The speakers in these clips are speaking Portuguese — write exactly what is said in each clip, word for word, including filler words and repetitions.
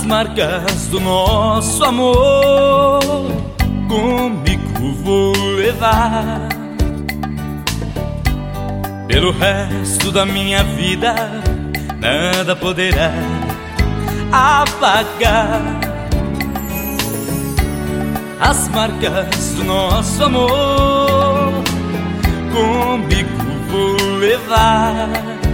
As marcas do nosso amor comigo vou levar pelo resto da minha vida, nada poderá apagar as marcas do nosso amor. Comigo vou levar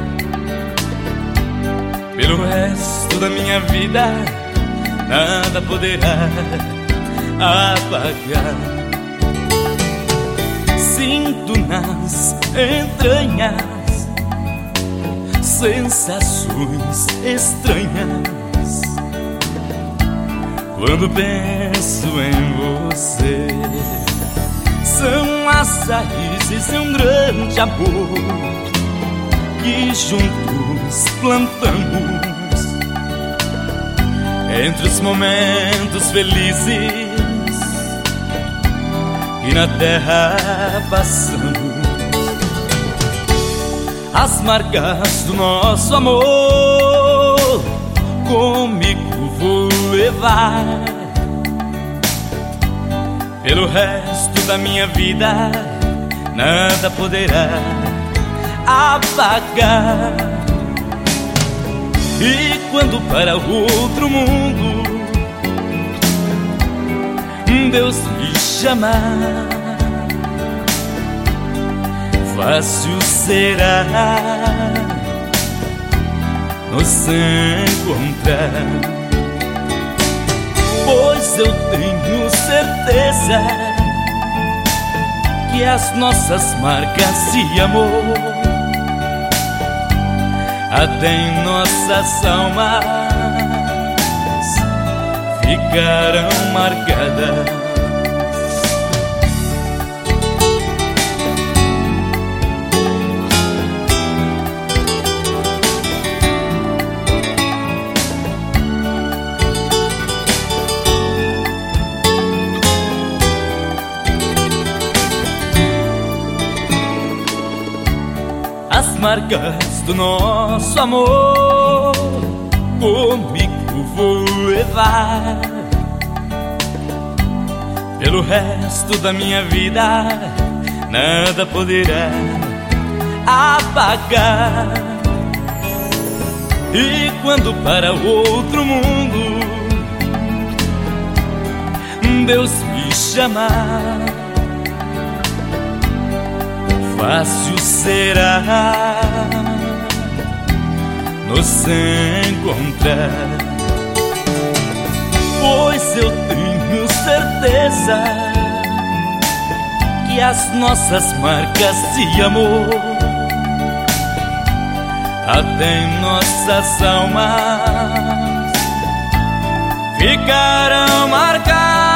pelo resto da minha vida, nada poderá apagar. Sinto nas entranhas sensações estranhas quando penso em você. São as raízes de um grande amor que juntos plantamos entre os momentos felizes que na terra passamos. As marcas do nosso amor comigo vou levar pelo resto da minha vida, nada poderá apagar. E quando para outro mundo Deus me chamar, fácil será nos encontrar, pois eu tenho certeza que as nossas marcas de amor até em nossas almas ficarão marcadas. As marcas do nosso amor comigo vou levar pelo resto da minha vida, nada poderá apagar. E quando para outro mundo Deus me chamar, fácil será nos encontrar, pois eu tenho certeza que as nossas marcas de amor até em nossas almas ficarão marcadas.